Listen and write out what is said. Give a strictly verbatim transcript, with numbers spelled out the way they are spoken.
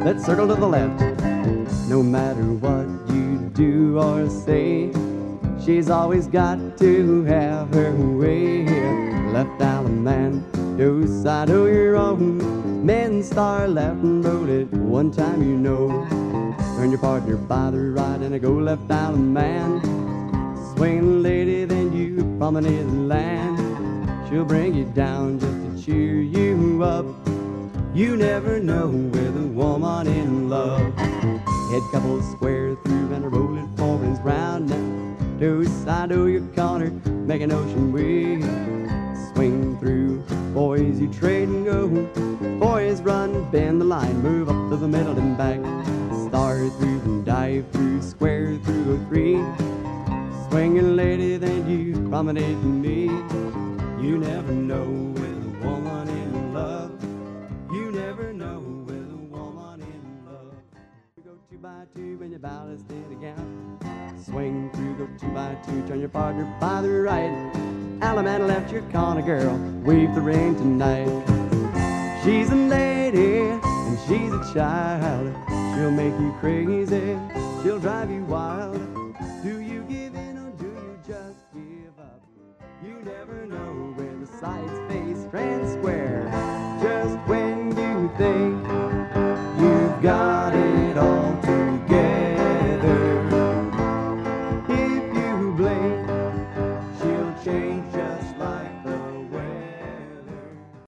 let's circle to the left. No matter what you do or say, she's always got to have her way. Left Allemande, side of your own. Men start laughing, roll it one time you know. Turn your partner by the right and I go left Allemande. Swinging lady, then you promenade the land. She'll bring you down just to cheer you up. You never know with a woman in love. Head couple square through and a rolling four rings round now. To side of your corner, make an ocean wave. Swing through, boys, you trade and go. Boys run, bend the line, move up to the middle and back. Start through and dive through, square through a three. Swinging lady, then you promenade me. You never know with a woman in love. You never know with a woman in love. You go two by two when your ballast in again. Swing through, go two by two, turn your partner by the right. Allemande left your corner, girl, weave the ring tonight. She's a lady and she's a child. She'll make you crazy, she'll drive you wild.